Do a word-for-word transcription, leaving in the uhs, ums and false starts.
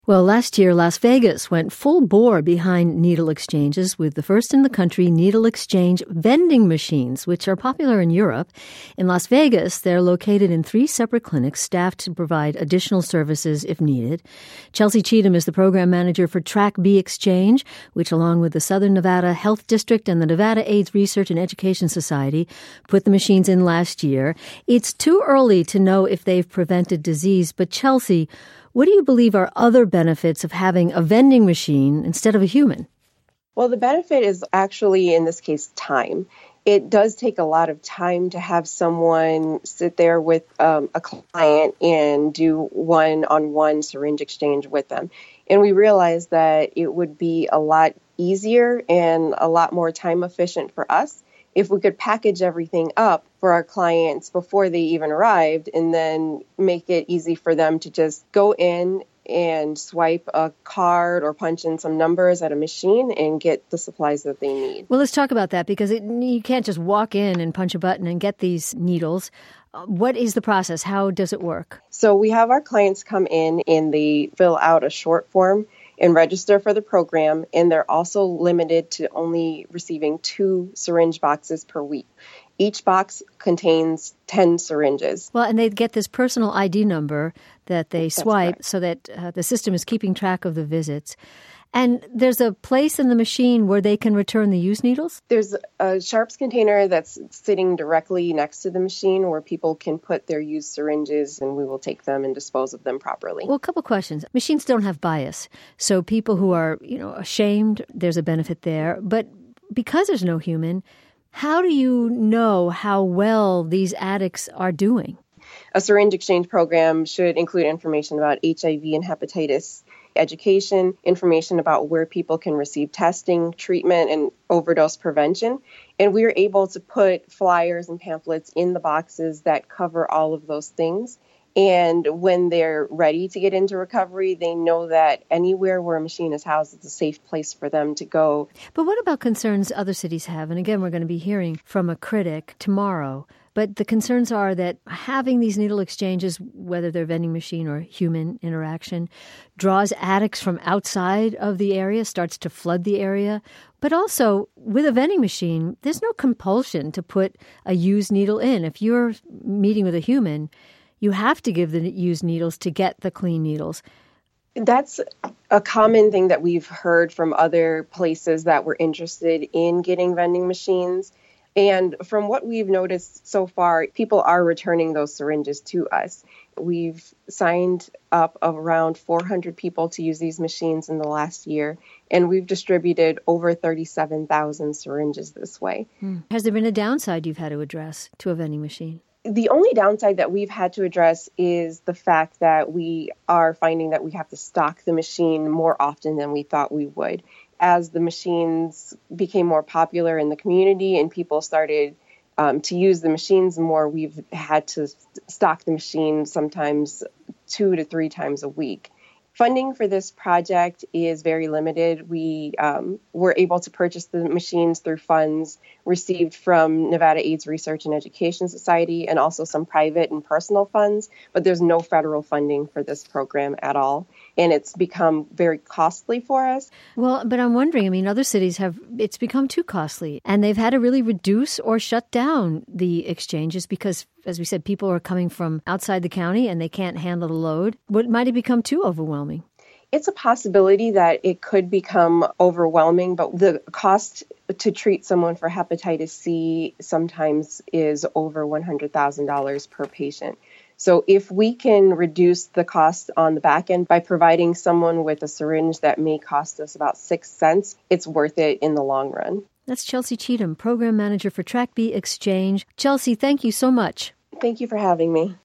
Well, last year, Las Vegas went full bore behind needle exchanges with the first in the country needle exchange vending machines, which are popular in Europe. In Las Vegas, they're located in three separate clinics staffed to provide additional services if needed. Chelsea Cheatham is the program manager for Track B Exchange, which, along with the Southern Nevada Health District and the Nevada AIDS Research and Education Society, put the machines in last year. It's too early to know if they've prevented disease, but Chelsea, what do you believe are other benefits of having a vending machine instead of a human? Well, the benefit is actually, in this case, time. It does take a lot of time to have someone sit there with um, a client and do one-on-one syringe exchange with them. And we realized that it would be a lot easier and a lot more time efficient for us if we could package everything up for our clients before they even arrived and then make it easy for them to just go in and swipe a card or punch in some numbers at a machine and get the supplies that they need. Well, let's talk about that because it, you can't just walk in and punch a button and get these needles. What is the process? How does it work? So we have our clients come in and they fill out a short form and register for the program, and they're also limited to only receiving two syringe boxes per week. Each box contains ten syringes. Well, and they get this personal I D number that they That's swipe correct. so that uh, the system is keeping track of the visits. And there's a place in the machine where they can return the used needles? There's a Sharps container that's sitting directly next to the machine where people can put their used syringes and we will take them and dispose of them properly. Well, a couple questions. Machines don't have bias. So people who are, you know, ashamed, there's a benefit there. But because there's no human, how do you know how well these addicts are doing? A syringe exchange program should include information about H I V and hepatitis, education, information about where people can receive testing, treatment, and overdose prevention. And we are able to put flyers and pamphlets in the boxes that cover all of those things. And when they're ready to get into recovery, they know that anywhere where a machine is housed is a safe place for them to go. But what about concerns other cities have? And again, we're going to be hearing from a critic tomorrow. But the concerns are that having these needle exchanges, whether they're vending machine or human interaction, draws addicts from outside of the area, starts to flood the area. But also, with a vending machine, there's no compulsion to put a used needle in. If you're meeting with a human, you have to give the used needles to get the clean needles. That's a common thing that we've heard from other places that were interested in getting vending machines. And from what we've noticed so far, people are returning those syringes to us. We've signed up around four hundred people to use these machines in the last year, and we've distributed over thirty-seven thousand syringes this way. Hmm. Has there been a downside you've had to address to a vending machine? The only downside that we've had to address is the fact that we are finding that we have to stock the machine more often than we thought we would. As the machines became more popular in the community and people started um, to use the machines more, we've had to stock the machine sometimes two to three times a week. Funding for this project is very limited. We um, were able to purchase the machines through funds received from Nevada AIDS Research and Education Society and also some private and personal funds, but there's no federal funding for this program at all. And it's become very costly for us. Well, but I'm wondering, I mean, other cities have, it's become too costly and they've had to really reduce or shut down the exchanges because, as we said, people are coming from outside the county and they can't handle the load. What might it become too overwhelming? It's a possibility that it could become overwhelming, but the cost to treat someone for hepatitis C sometimes is over one hundred thousand dollars per patient. So if we can reduce the cost on the back end by providing someone with a syringe that may cost us about six cents, it's worth it in the long run. That's Chelsea Cheatham, Program Manager for Track B Exchange. Chelsea, thank you so much. Thank you for having me.